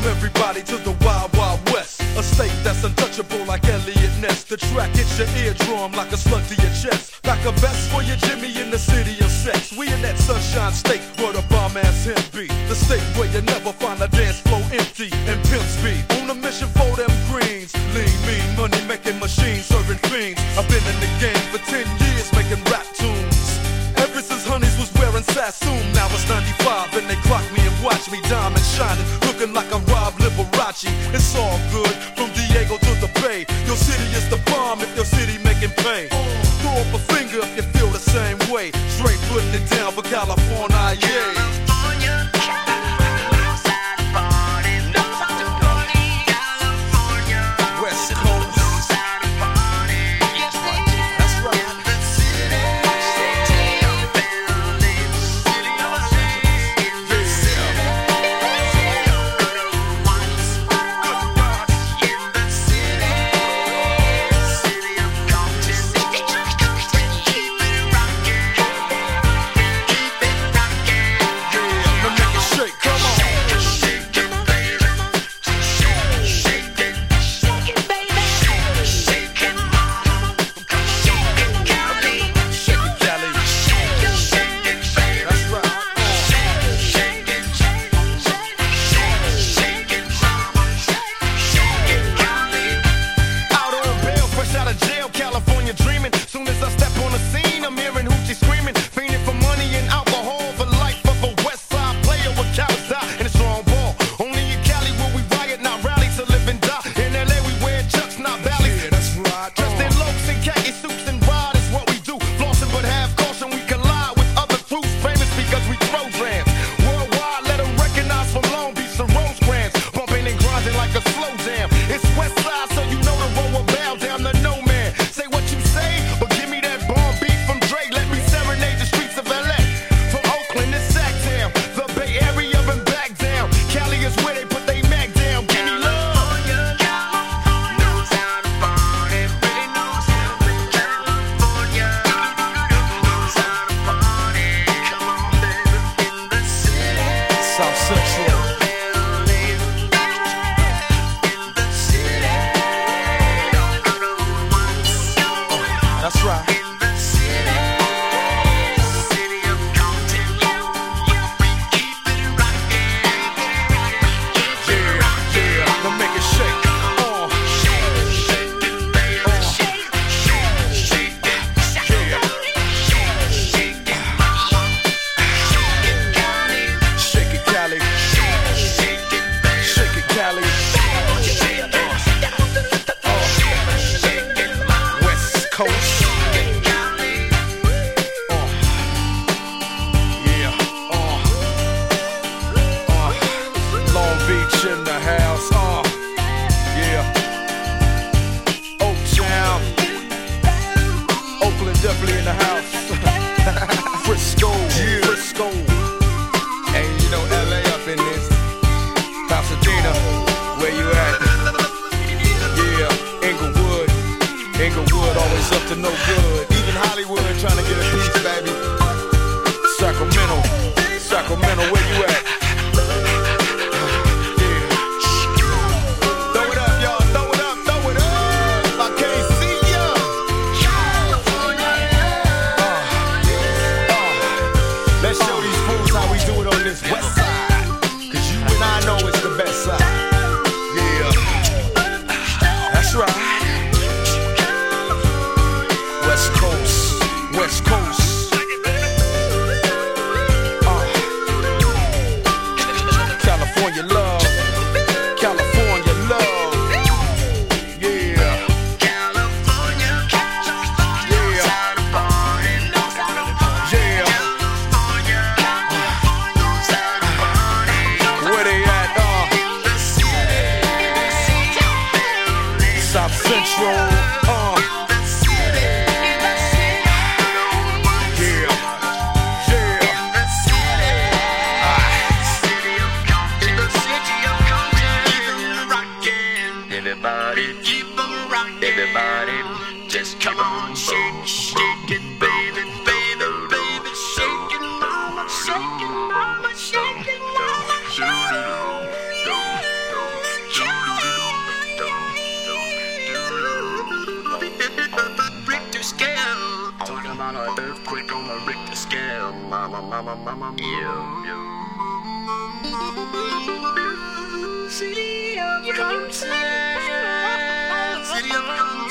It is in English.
everybody to the Wild Wild West. A state that's untouchable like Elliot Ness. The track hits your eardrum like a slug to your chest. Like a vest for your Jimmy in the city of sex. We in that sunshine state where the bomb ass him be. The state where you never find a dance floor empty and pimp speed. On a mission for them greens. Lean, mean, money making machines serving fiends. I've been in the game for 10 years making rap tunes. Ever since Honeys was wearing Sassoon. Now it's 95 and they clock me and watch me diamond shining, looking like I'm Rob Liberace. It's all good from Diego to the Bay. Your city is the bomb if your city making pay. Throw up a finger if you feel the same way. Straight putting it down for California, yeah. City of Compton, City of Compton.